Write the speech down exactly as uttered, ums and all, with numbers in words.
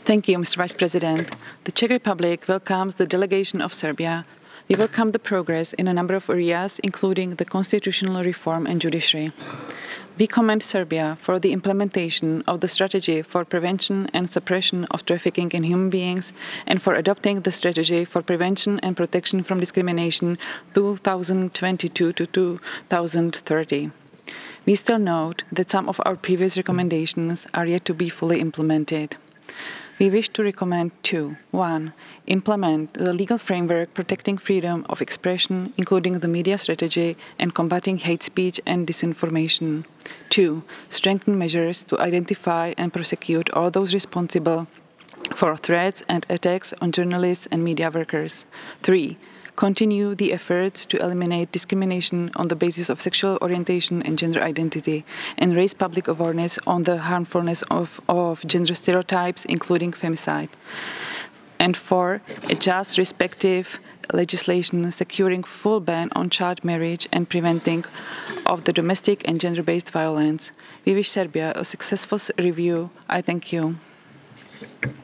Thank you, Mister Vice President. The Czech Republic welcomes the delegation of Serbia. We welcome the progress in a number of areas, including the constitutional reform and judiciary. We commend Serbia for the implementation of the strategy for prevention and suppression of trafficking in human beings and for adopting the strategy for prevention and protection from discrimination two thousand twenty-two to two thousand thirty. We still note that some of our previous recommendations are yet to be fully implemented. We wish to recommend two. One, implement the legal framework protecting freedom of expression, including the media strategy and combating hate speech and disinformation. Two, strengthen measures to identify and prosecute all those responsible for threats and attacks on journalists and media workers. Three, continue the efforts to eliminate discrimination on the basis of sexual orientation and gender identity, and raise public awareness on the harmfulness of, of gender stereotypes, including femicide. And four, adjust respective legislation securing full ban on child marriage and preventing of the domestic and gender-based violence. We wish Serbia a successful review. I thank you.